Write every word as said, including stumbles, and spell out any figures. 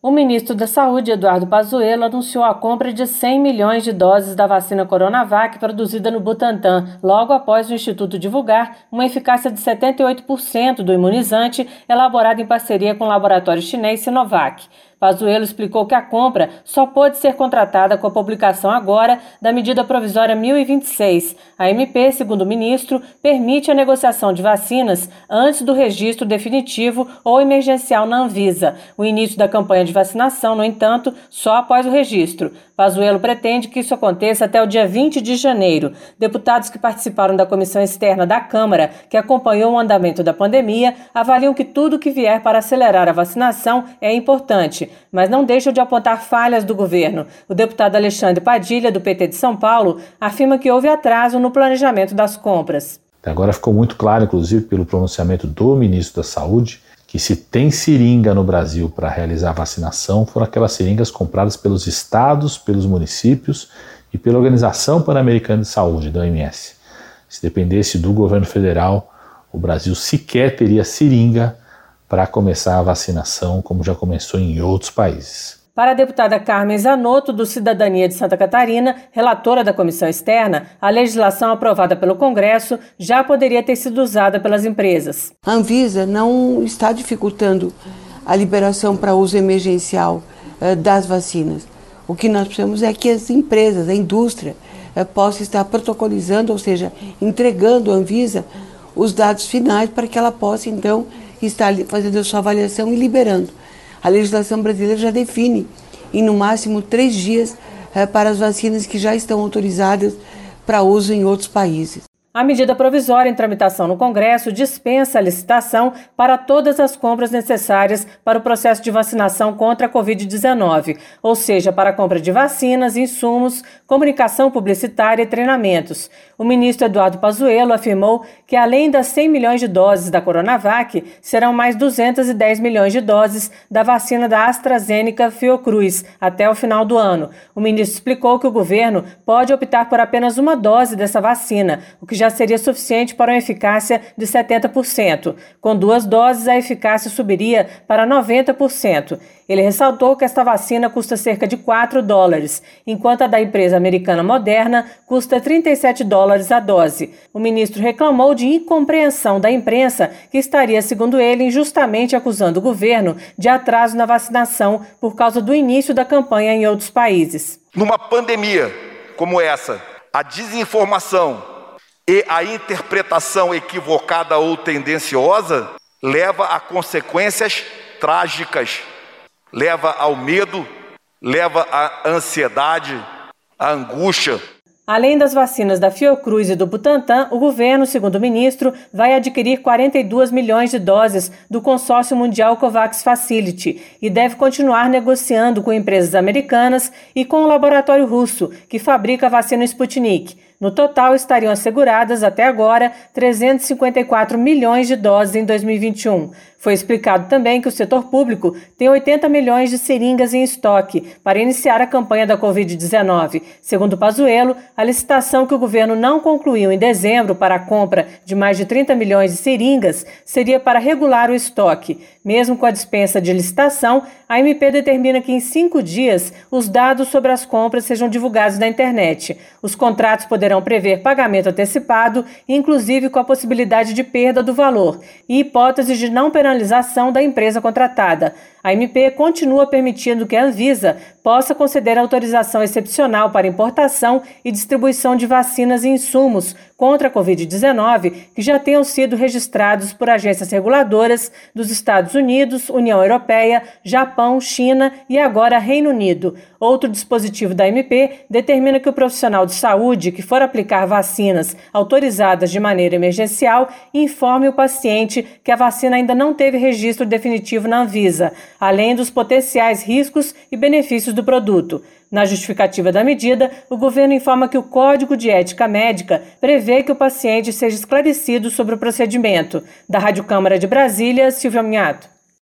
O ministro da Saúde, Eduardo Pazuello, anunciou a compra de cem milhões de doses da vacina Coronavac produzida no Butantan, logo após o Instituto divulgar uma eficácia de setenta e oito por cento do imunizante elaborado em parceria com o laboratório chinês Sinovac. Pazuello explicou que a compra só pôde ser contratada com a publicação agora da medida provisória mil e vinte e seis. A M P, segundo o ministro, permite a negociação de vacinas antes do registro definitivo ou emergencial na Anvisa. O início da campanha de vacinação, no entanto, só após o registro. Pazuello pretende que isso aconteça até o dia vinte de janeiro. Deputados que participaram da comissão externa da Câmara, que acompanhou o andamento da pandemia, avaliam que tudo que vier para acelerar a vacinação é importante, mas não deixam de apontar falhas do governo. O deputado Alexandre Padilha, do P T de São Paulo, afirma que houve atraso no planejamento das compras. Agora ficou muito claro, inclusive pelo pronunciamento do ministro da Saúde, que se tem seringa no Brasil para realizar a vacinação, foram aquelas seringas compradas pelos estados, pelos municípios e pela Organização Pan-Americana de Saúde, da O M S. Se dependesse do governo federal, o Brasil sequer teria seringa para começar a vacinação, como já começou em outros países. Para a deputada Carmen Zanotto, do Cidadania de Santa Catarina, relatora da comissão externa, a legislação aprovada pelo Congresso já poderia ter sido usada pelas empresas. A Anvisa não está dificultando a liberação para uso emergencial eh, das vacinas. O que nós precisamos é que as empresas, a indústria, eh, possam estar protocolizando, ou seja, entregando à Anvisa os dados finais para que ela possa, então, estar fazendo a sua avaliação e liberando. A legislação brasileira já define em no máximo três dias eh, para as vacinas que já estão autorizadas para uso em outros países. A medida provisória em tramitação no Congresso dispensa a licitação para todas as compras necessárias para o processo de vacinação contra a covid dezenove, ou seja, para a compra de vacinas, insumos, comunicação publicitária e treinamentos. O ministro Eduardo Pazuello afirmou que, além das cem milhões de doses da Coronavac, serão mais duzentos e dez milhões de doses da vacina da AstraZeneca Fiocruz até o final do ano. O ministro explicou que o governo pode optar por apenas uma dose dessa vacina, o que já seria suficiente para uma eficácia de setenta por cento. Com duas doses, a eficácia subiria para noventa por cento. Ele ressaltou que esta vacina custa cerca de quatro dólares, enquanto a da empresa americana Moderna custa trinta e sete dólares a dose. O ministro reclamou de incompreensão da imprensa, que estaria, segundo ele, injustamente acusando o governo de atraso na vacinação por causa do início da campanha em outros países. Numa pandemia como essa, a desinformação e a interpretação equivocada ou tendenciosa leva a consequências trágicas, leva ao medo, leva à ansiedade, à angústia. Além das vacinas da Fiocruz e do Butantan, o governo, segundo o ministro, vai adquirir quarenta e dois milhões de doses do consórcio mundial COVAX Facility e deve continuar negociando com empresas americanas e com o laboratório russo, que fabrica a vacina Sputnik. No total, estariam asseguradas, até agora, trezentos e cinquenta e quatro milhões de doses em dois mil e vinte e um. Foi explicado também que o setor público tem oitenta milhões de seringas em estoque para iniciar a campanha da covid dezenove. Segundo Pazuello, a licitação que o governo não concluiu em dezembro para a compra de mais de trinta milhões de seringas seria para regular o estoque. Mesmo com a dispensa de licitação, a M P determina que em cinco dias os dados sobre as compras sejam divulgados na internet. Os contratos poderão prever pagamento antecipado, inclusive com a possibilidade de perda do valor, e hipóteses de não penalização da empresa contratada. A M P continua permitindo que a Anvisa possa conceder autorização excepcional para importação e distribuição de vacinas e insumos contra a covid dezenove que já tenham sido registrados por agências reguladoras dos Estados Unidos, União Europeia, Japão, China e agora Reino Unido. Outro dispositivo da M P determina que o profissional de saúde que for aplicar vacinas autorizadas de maneira emergencial informe o paciente que a vacina ainda não teve registro definitivo na Anvisa, além dos potenciais riscos e benefícios do produto. Na justificativa da medida, o governo informa que o Código de Ética Médica prevê que o paciente seja esclarecido sobre o procedimento. Da Rádio Câmara de Brasília, Silvia Minhato.